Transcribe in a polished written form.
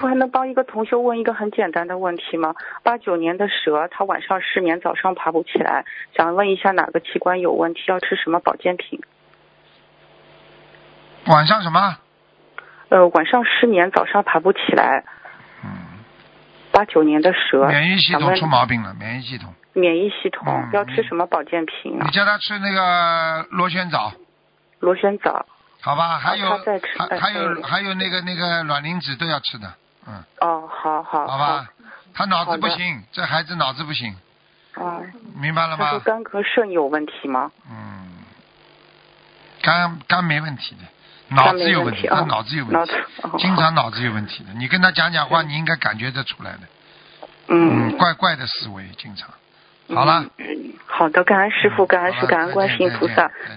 傅还能帮一个同学问一个很简单的问题吗？89年的蛇，他晚上失眠，早上爬不起来，想问一下哪个器官有问题，要吃什么保健品？ 晚上什么？ 晚上失眠，早上爬不起来。89年的蛇， 免疫系统出毛病了，免疫系统。 免疫系统要吃什么保健品啊？ 你叫他吃那个螺旋藻。 螺旋藻。 好吧，还有还有那个卵磷脂都要吃的， 哦，好。 好吧，他脑子不行，这孩子脑子不行。明白了吗？ 他说肝和肾有问题吗？ 肝没问题的。脑子有问题，他脑子有问题，经常脑子有问题的。你跟他讲话，你应该感觉得出来的。怪怪的思维，经常。好了。 好的，感恩师父，感恩观世音菩萨。